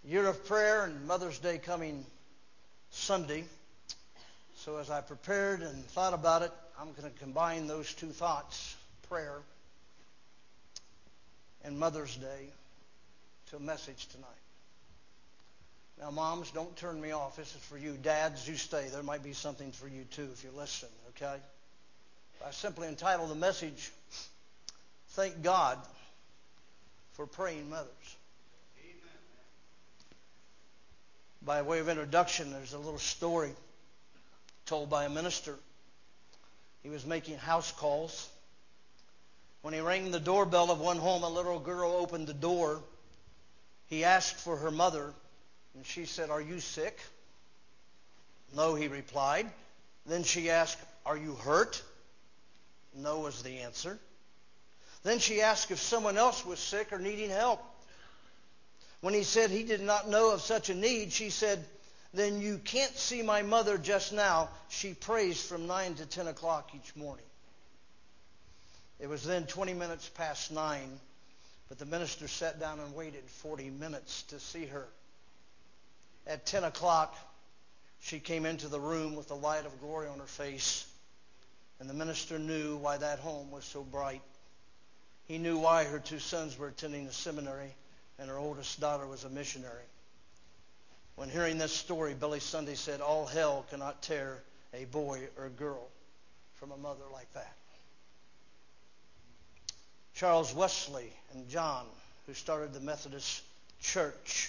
Year of prayer and Mother's Day coming Sunday. So as I prepared and thought about it, I'm going to combine those two thoughts, prayer and Mother's Day, to a message tonight. Now, moms, don't turn me off. This is for you. Dads, you stay. There might be something for you too if you listen, okay? I simply entitled the message, Thank God for Praying Mothers. By way of introduction, there's a little story told by a minister. He was making house calls. When he rang the doorbell of one home, a little girl opened the door. He asked for her mother, and she said, "Are you sick?" "No," he replied. Then she asked, "Are you hurt?" "No," was the answer. Then she asked if someone else was sick or needing help. When he said he did not know of such a need, she said, "Then you can't see my mother just now. She prays from 9 to 10 o'clock each morning." It was then 20 minutes past 9, but the minister sat down and waited 40 minutes to see her. At 10 o'clock, she came into the room with the light of glory on her face, and the minister knew why that home was so bright. He knew why her two sons were attending the seminary and her oldest daughter was a missionary. When hearing this story, Billy Sunday said, "All hell cannot tear a boy or a girl from a mother like that." Charles Wesley and John, who started the Methodist Church,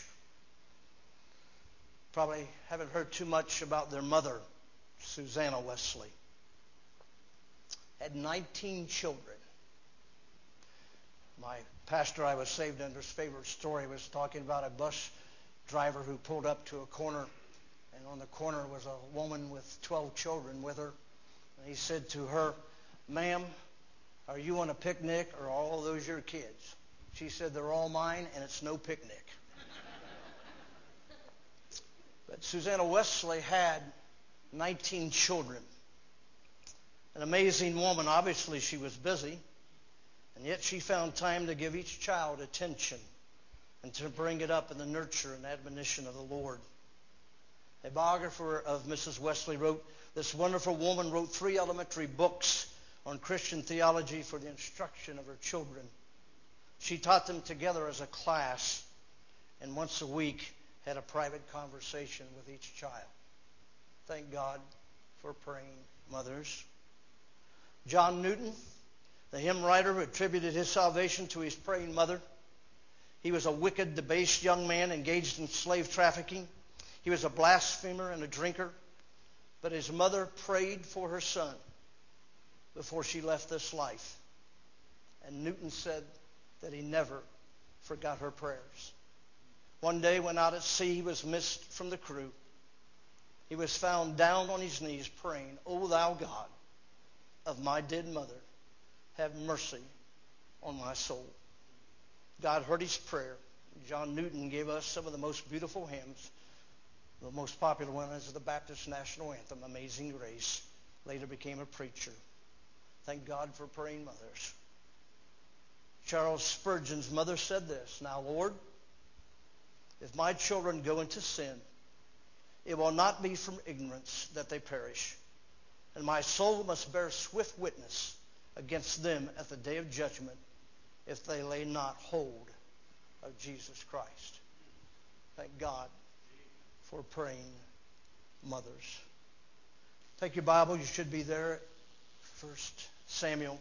probably haven't heard too much about their mother, Susanna Wesley. Had 19 children. My pastor I was saved under's favorite story was talking about a bus driver who pulled up to a corner, and on the corner was a woman with 12 children with her. And he said to her, "Ma'am, are you on a picnic or are all those your kids?" She said, "They're all mine and it's no picnic." But Susanna Wesley had 19 children. An amazing woman. Obviously she was busy. And yet she found time to give each child attention and to bring it up in the nurture and admonition of the Lord. A biographer of Mrs. Wesley wrote, "This wonderful woman wrote 3 elementary books on Christian theology for the instruction of her children. She taught them together as a class and once a week had a private conversation with each child." Thank God for praying mothers. John Newton, the hymn writer who attributed his salvation to his praying mother. He was a wicked, debased young man engaged in slave trafficking. He was a blasphemer and a drinker. But his mother prayed for her son before she left this life. And Newton said that he never forgot her prayers. One day when out at sea he was missed from the crew, he was found down on his knees praying, "O thou God of my dead mother, have mercy on my soul." God heard his prayer. John Newton gave us some of the most beautiful hymns. The most popular one is the Baptist National Anthem, "Amazing Grace." Later became a preacher. Thank God for praying mothers. Charles Spurgeon's mother said this, "Now, Lord, if my children go into sin, it will not be from ignorance that they perish, and my soul must bear swift witness against them at the day of judgment if they lay not hold of Jesus Christ." Thank God for praying mothers. Take your Bible. You should be there at 1 Samuel.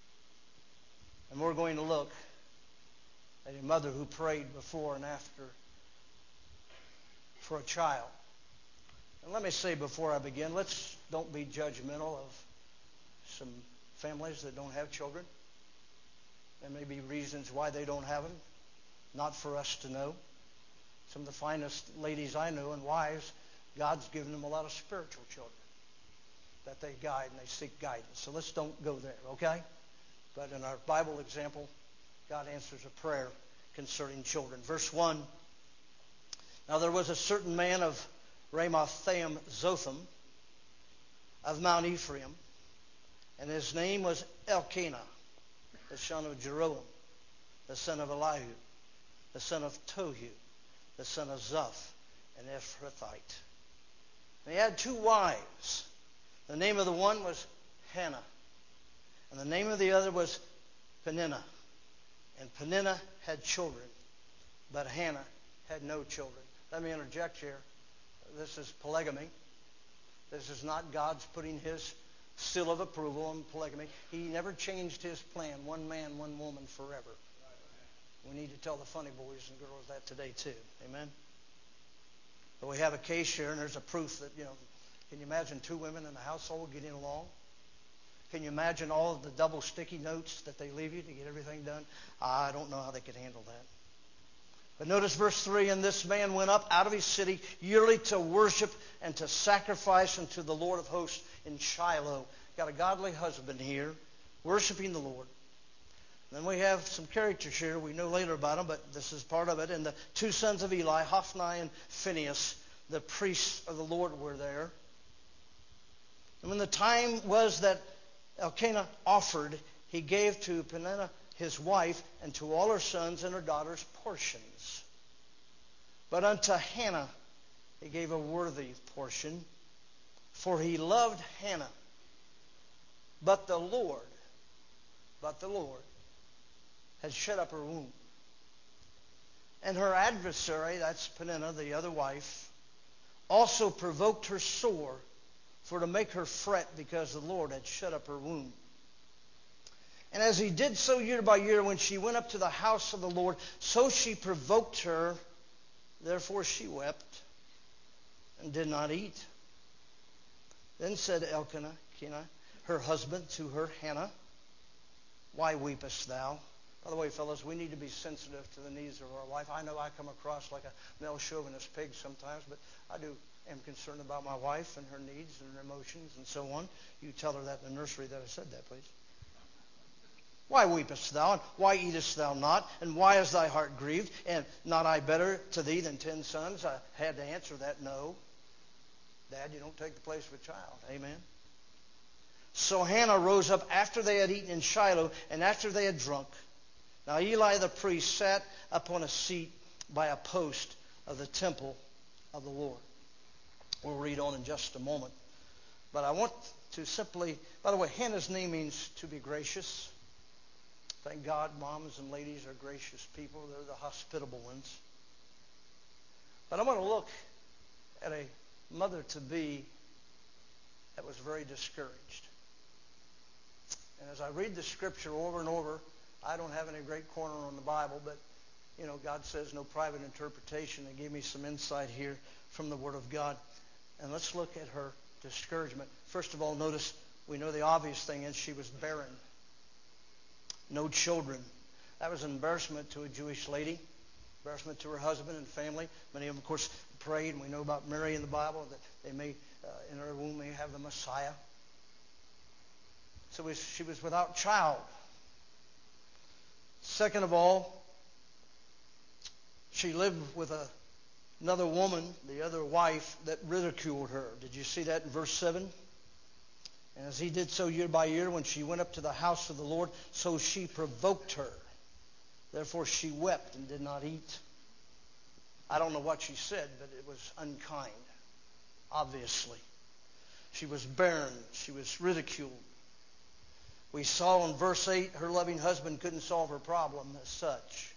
And we're going to look at a mother who prayed before and after for a child. And let me say before I begin, don't be judgmental of some families that don't have children. There may be reasons why they don't have them, not for us to know. Some of the finest ladies I know and wives, God's given them a lot of spiritual children that they guide and they seek guidance. So let's don't go there, okay? But in our Bible example, God answers a prayer concerning children. Verse 1, "Now there was a certain man of Ramathaim Zophim of Mount Ephraim, and his name was Elkanah, the son of Jeroham, the son of Elihu, the son of Tohu, the son of Zuph, an Ephrathite. And he had 2 wives. The name of the one was Hannah, and the name of the other was Peninnah. And Peninnah had children, but Hannah had no children. Let me interject here. This is polygamy. This is not God's putting his seal of approval on polygamy. He never changed his plan. 1 man, 1 woman forever. We need to tell the funny boys and girls that today too. Amen? But we have a case here, and there's a proof that, can you imagine 2 women in a household getting along? Can you imagine all of the double sticky notes that they leave you to get everything done? I don't know how they could handle that. But notice verse 3, and this man went up out of his city yearly to worship and to sacrifice unto the Lord of hosts in Shiloh. Got a godly husband here, worshiping the Lord. Then we have some characters here. We know later about them, but this is part of it. And the 2 sons of Eli, Hophni and Phinehas, the priests of the Lord, were there. And when the time was that Elkanah offered, he gave to Peninnah his wife and to all her sons and her daughters portions. But unto Hannah he gave a worthy portion, for he loved Hannah. But the Lord had shut up her womb. And her adversary, that's Peninnah, the other wife, also provoked her sore, for to make her fret, because the Lord had shut up her womb. And as he did so year by year, when she went up to the house of the Lord, so she provoked her. Therefore she wept and did not eat. Then said Elkanah, her husband, to her, Hannah, why weepest thou? By the way, fellas, we need to be sensitive to the needs of our wife. I know I come across like a male chauvinist pig sometimes, but I am concerned about my wife and her needs and her emotions and so on. You tell her that in the nursery that I said that, please. Why weepest thou, and why eatest thou not, and why is thy heart grieved? And not I better to thee than 10 sons? I had to answer that, no. Dad, you don't take the place of a child. Amen. So Hannah rose up after they had eaten in Shiloh, and after they had drunk. Now Eli the priest sat upon a seat by a post of the temple of the Lord. We'll read on in just a moment. But I want to simply, by the way, Hannah's name means to be gracious. Thank God moms and ladies are gracious people. They're the hospitable ones. But I want to look at a mother-to-be that was very discouraged. And as I read the scripture over and over, I don't have any great corner on the Bible, but, God says no private interpretation. They gave me some insight here from the Word of God. And let's look at her discouragement. First of all, notice, we know the obvious thing is she was barren. No children. That was an embarrassment to a Jewish lady, embarrassment to her husband and family. Many of them, of course, prayed, and we know about Mary in the Bible, that they may, in her womb, may have the Messiah. So she was without child. Second of all, she lived with another woman, the other wife, that ridiculed her. Did you see that in verse 7? And as he did so year by year, when she went up to the house of the Lord, so she provoked her. Therefore she wept and did not eat. I don't know what she said, but it was unkind, obviously. She was barren. She was ridiculed. We saw in verse 8, her loving husband couldn't solve her problem as such.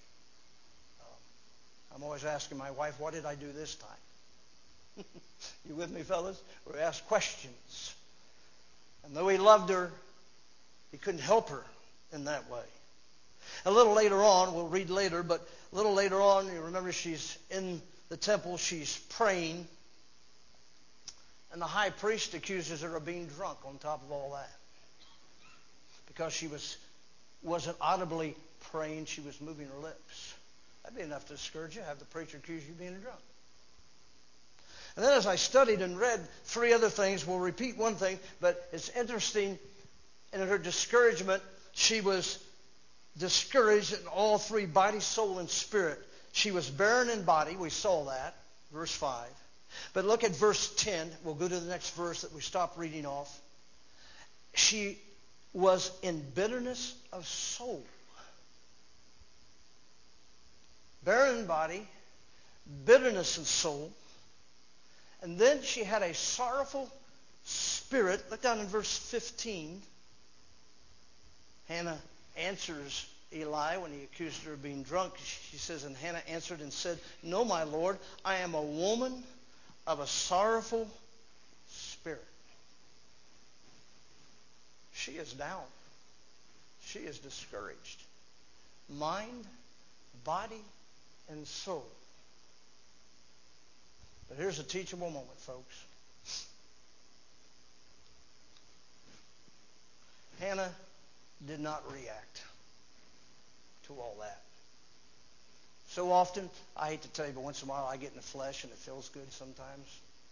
I'm always asking my wife, what did I do this time? You with me, fellas? We ask questions. And though he loved her, he couldn't help her in that way. A little later on, we'll read later, but a little later on, you remember she's in the temple, she's praying, and the high priest accuses her of being drunk on top of all that. Because she wasn't audibly praying, she was moving her lips. That'd be enough to discourage you, have the preacher accuse you of being a drunk. And then as I studied and read 3 other things, we'll repeat one thing, but it's interesting, in her discouragement, she was discouraged in all 3, body, soul, and spirit. She was barren in body, we saw that, verse 5. But look at verse 10, we'll go to the next verse that we stopped reading off. She was in bitterness of soul. Barren in body, bitterness in soul. And then she had a sorrowful spirit. Look down in verse 15. Hannah answers Eli when he accused her of being drunk. She says, and Hannah answered and said, no, my Lord, I am a woman of a sorrowful spirit. She is down. She is discouraged. Mind, body, and soul. But here's a teachable moment, folks. Hannah did not react to all that. So often, I hate to tell you, but once in a while I get in the flesh and it feels good sometimes.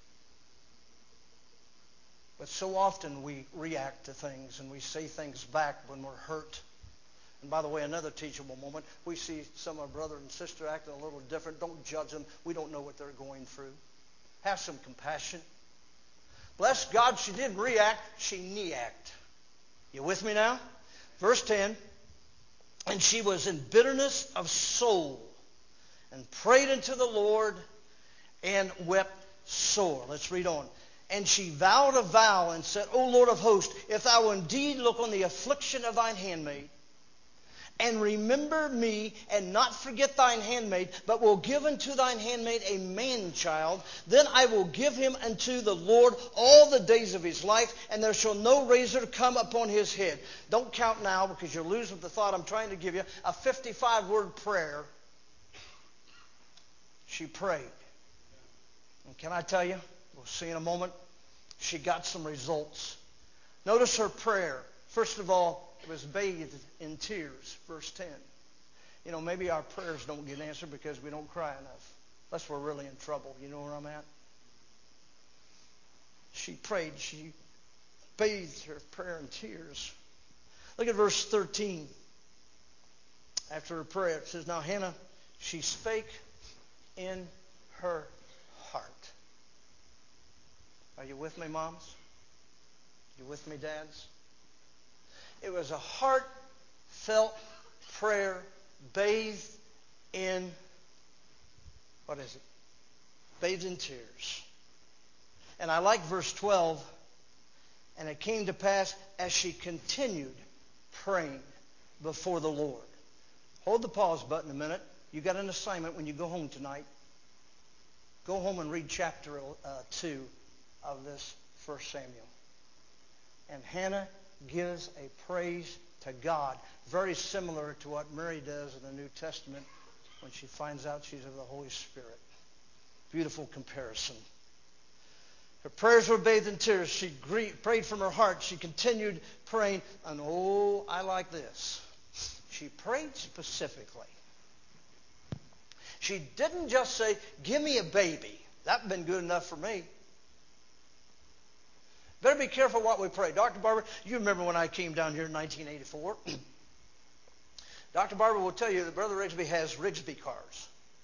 But so often we react to things and we say things back when we're hurt. And by the way, another teachable moment, we see some of our brother and sister acting a little different. Don't judge them. We don't know what they're going through. Have some compassion. Bless God, she didn't react, she knee-act. You with me now? Verse 10, and she was in bitterness of soul and prayed unto the Lord and wept sore. Let's read on. And she vowed a vow and said, O Lord of hosts, if thou will indeed look on the affliction of thine handmaid, and remember me, and not forget thine handmaid, but will give unto thine handmaid a man-child, then I will give him unto the Lord all the days of his life, and there shall no razor come upon his head. Don't count now, because you'll lose with the thought I'm trying to give you. A 55-word prayer. She prayed. And can I tell you, we'll see in a moment, she got some results. Notice her prayer. First of all, it was bathed in tears, verse 10. You know, maybe our prayers don't get answered because we don't cry enough. Unless we're really in trouble. You know where I'm at? She prayed. She bathed her prayer in tears. Look at verse 13. After her prayer, it says, now Hannah, she spake in her heart. Are you with me, moms? You with me, dads? It was a heartfelt prayer bathed in, what is it? Bathed in tears. And I like verse 12. And it came to pass as she continued praying before the Lord. Hold the pause button a minute. You got an assignment when you go home tonight. Go home and read chapter 2 of this 1 Samuel. And Hannah gives a praise to God, very similar to what Mary does in the New Testament when she finds out she's of the Holy Spirit. Beautiful comparison. Her prayers were bathed in tears. She prayed from her heart. She continued praying. And oh, I like this. She prayed specifically. She didn't just say, give me a baby. That would have been good enough for me. Better be careful what we pray. Dr. Barber, you remember when I came down here in 1984. Dr. Barber will tell you that Brother Rigsby has Rigsby cars.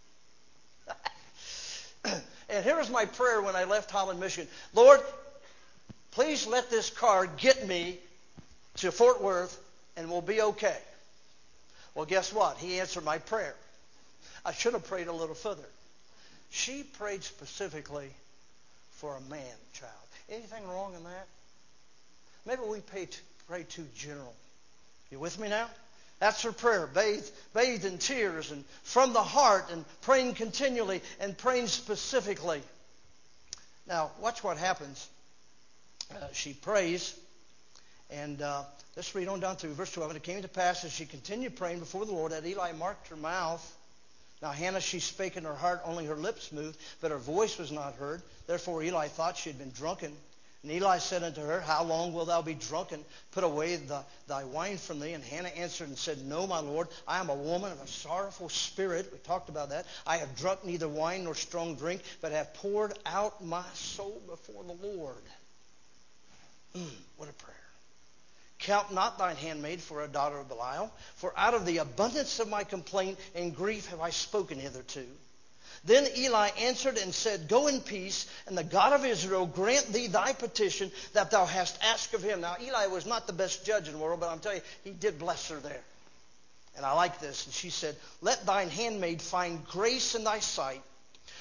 And here was my prayer when I left Holland, Michigan. Lord, please let this car get me to Fort Worth and we'll be okay. Well, guess what? He answered my prayer. I should have prayed a little further. She prayed specifically for a man-child. Anything wrong in that? Maybe we pray too general. You with me now? That's her prayer, bathed in tears and from the heart and praying continually and praying specifically. Now, watch what happens. She prays, and let's read on down through verse 12. And it came to pass as she continued praying before the Lord that Eli marked her mouth. Now Hannah, she spake in her heart, only her lips moved, but her voice was not heard. Therefore Eli thought she had been drunken. And Eli said unto her, how long wilt thou be drunken? Put away thy wine from thee. And Hannah answered and said, no, my Lord, I am a woman of a sorrowful spirit. We talked about that. I have drunk neither wine nor strong drink, but have poured out my soul before the Lord. What a prayer. Count not thine handmaid for a daughter of Belial, for out of the abundance of my complaint and grief have I spoken hitherto. Then Eli answered and said, go in peace, and the God of Israel grant thee thy petition that thou hast asked of him. Now, Eli was not the best judge in the world, but I'm telling you, he did bless her there. And I like this. And she said, let thine handmaid find grace in thy sight,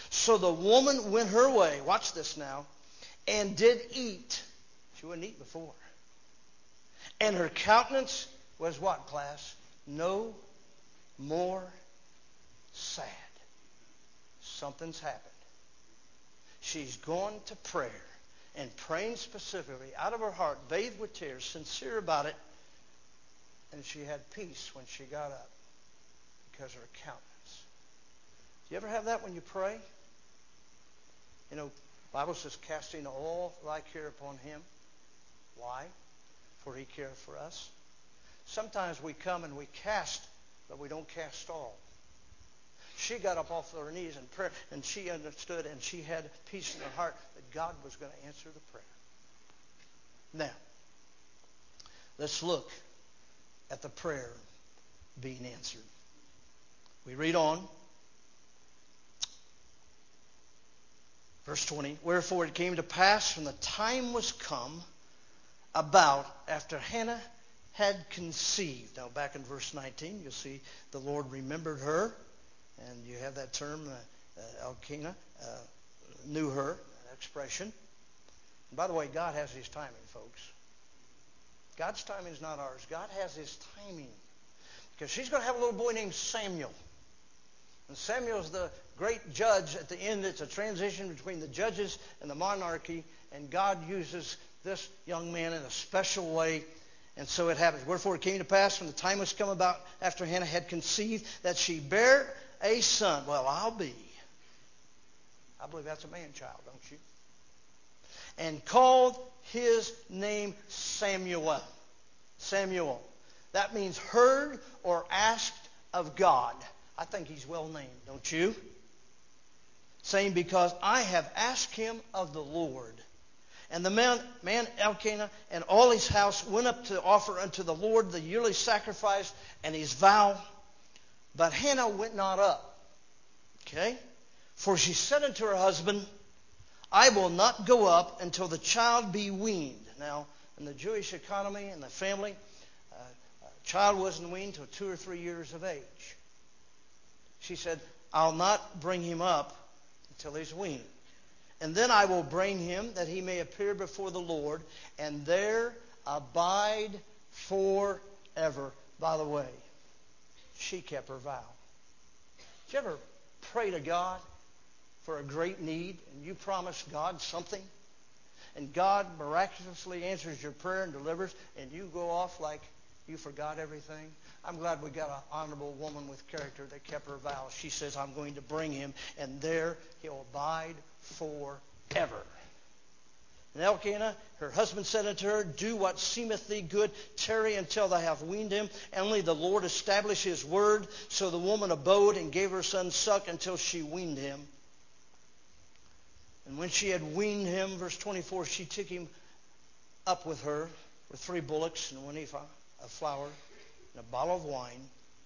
So the woman went her way, watch this now, and did eat. She wouldn't eat before. And her countenance was what, class? No more sad. Something's happened. She's gone to prayer and praying specifically out of her heart, bathed with tears, sincere about it. And she had peace when she got up because of her countenance. Do you ever have that when you pray? You know, the Bible says, casting all thy care upon him. Why? For he careth for us. Sometimes we come and we cast, but we don't cast all. She got up off her knees in prayer, and she understood, and she had peace in her heart that God was going to answer the prayer. Now, let's look at the prayer being answered. We read on. Verse 20, wherefore it came to pass when the time was come about after Hannah had conceived. Now back in verse 19, you'll see the Lord remembered her. And you have that term, Elkanah, knew her, that expression. And by the way, God has his timing, folks. God's timing is not ours. God has his timing. Because she's going to have a little boy named Samuel. And Samuel's the great judge at the end. It's a transition between the judges and the monarchy. And God uses this young man in a special way. And so it happens. Wherefore it came to pass when the time was come about after Hannah had conceived that she bare a son. Well, I believe that's a man-child, don't you? And called his name Samuel. Samuel. That means heard or asked of God. I think he's well named, don't you? Saying, because I have asked him of the Lord. And the man Elkanah and all his house went up to offer unto the Lord the yearly sacrifice and his vow. But Hannah went not up. Okay? For she said unto her husband, I will not go up until the child be weaned. Now, in the Jewish economy and the family, a child wasn't weaned until 2 or 3 years of age. She said, I'll not bring him up until he's weaned. And then I will bring him that he may appear before the Lord and there abide forever. By the way, she kept her vow. Did you ever pray to God for a great need and you promise God something and God miraculously answers your prayer and delivers and you go off like you forgot everything? I'm glad we got an honorable woman with character that kept her vow. She says, I'm going to bring him, and there he'll abide forever. And Elkanah, her husband, said unto her, do what seemeth thee good, tarry until thou have weaned him. Only the Lord established his word. So the woman abode and gave her son suck until she weaned him. And when she had weaned him, verse 24, she took him up with her with 3 bullocks and 1 ephah of flour and a bottle of wine,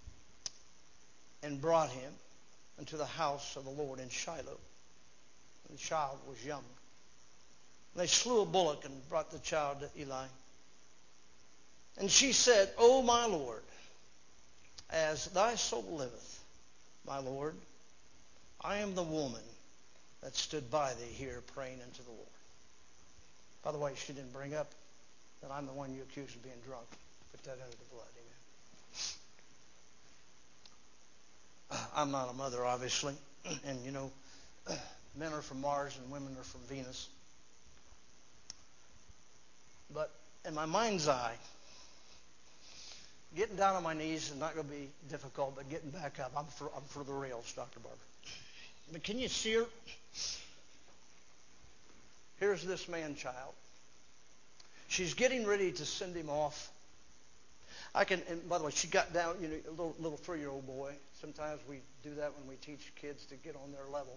and brought him into the house of the Lord in Shiloh. And the child was young. And they slew a bullock and brought the child to Eli. And she said, O my Lord, as thy soul liveth, my Lord, I am the woman that stood by thee here praying unto the Lord. By the way, she didn't bring up that I'm the one you accused of being drunk. Put that under the blood. Amen. I'm not a mother, obviously. And, you know, men are from Mars and women are from Venus. But in my mind's eye, getting down on my knees is not going to be difficult, but getting back up, I'm for the rails, Dr. Barber. But can you see her? Here's this man-child. She's getting ready to send him off. And by the way, she got down, you know, a little 3-year-old boy. Sometimes we do that when we teach kids to get on their level.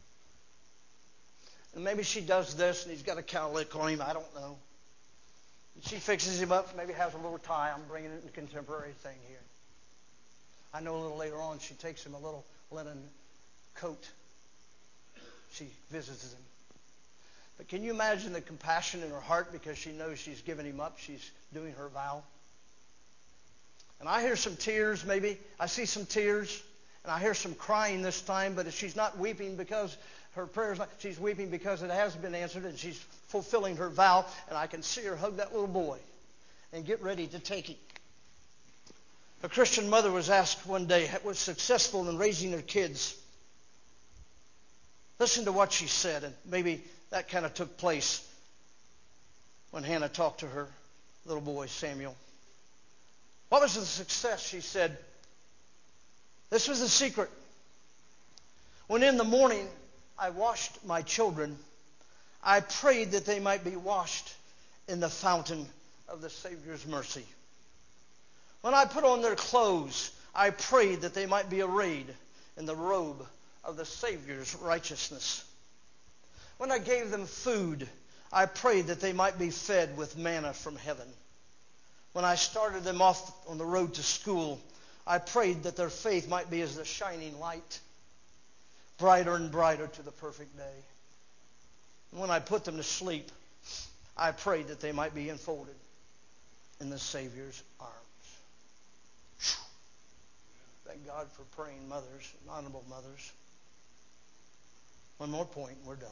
And maybe she does this, and he's got a cowlick on him. I don't know. And she fixes him up, maybe has a little tie. I'm bringing it in a contemporary thing here. I know a little later on she takes him a little linen coat. She visits him. But can you imagine the compassion in her heart because she knows she's given him up? She's doing her vow. And I hear some tears, maybe. I see some tears. And I hear some crying this time. But she's not weeping because her prayers. She's weeping because it has been answered, and she's fulfilling her vow. And I can see her hug that little boy and get ready to take him. A Christian mother was asked one day, was successful in raising her kids. Listen to what she said, and maybe that kind of took place when Hannah talked to her little boy, Samuel. What was the success? She said, this was the secret. When in the morning I washed my children, I prayed that they might be washed in the fountain of the Savior's mercy. When I put on their clothes, I prayed that they might be arrayed in the robe of the Savior's righteousness. When I gave them food, I prayed that they might be fed with manna from heaven. When I started them off on the road to school, I prayed that their faith might be as the shining light, brighter and brighter to the perfect day. And when I put them to sleep, I prayed that they might be enfolded in the Savior's arms. Whew. Thank God for praying mothers, honorable mothers. One more point, and we're done.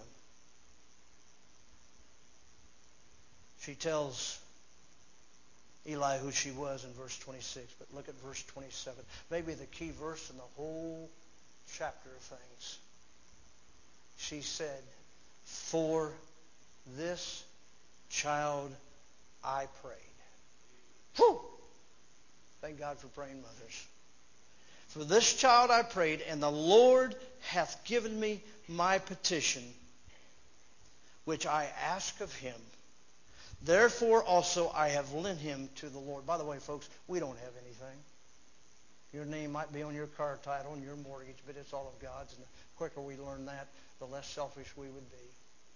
She tells Eli who she was in verse 26, but look at verse 27. Maybe the key verse in the whole chapter of things. She said, for this child I prayed. Whew! Thank God for praying mothers. For this child I prayed, and the Lord hath given me my petition, which I ask of him. Therefore also I have lent him to the Lord. By the way, folks, we don't have anything. Your name might be on your car title and your mortgage, but it's all of God's. And the quicker we learn that, the less selfish we would be.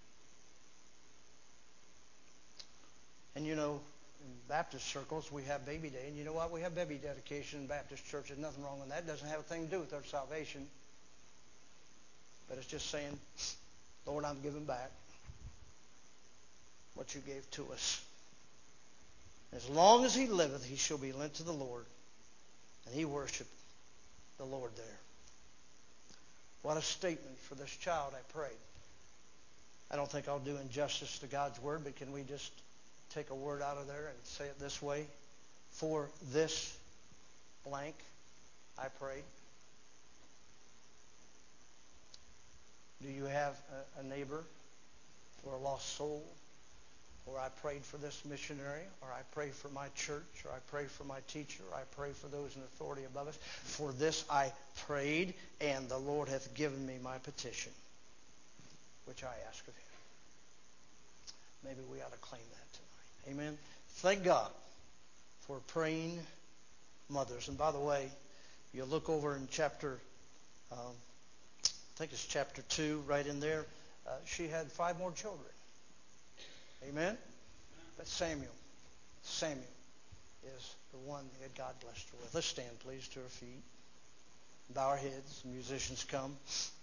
And you know, in Baptist circles, we have baby day. And you know what? We have baby dedication in Baptist church. There's nothing wrong with that. It doesn't have a thing to do with our salvation. But it's just saying, Lord, I'm giving back what you gave to us. As long as he liveth, he shall be lent to the Lord. And he worshiped the Lord there. What a statement for this child, I prayed. I don't think I'll do injustice to God's word, but can we just take a word out of there and say it this way? For this blank, I prayed. Do you have a neighbor or a lost soul? Or I prayed for this missionary, or I pray for my church, or I pray for my teacher, or I pray for those in authority above us. For this I prayed, and the Lord hath given me my petition, which I ask of him. Maybe we ought to claim that tonight. Amen. Thank God for praying mothers. And by the way, you look over in chapter, I think it's chapter 2, right in there. She had 5 more children. Amen? But Samuel is the one that God blessed her with. Let's stand, please, to our feet. Bow our heads. Musicians come.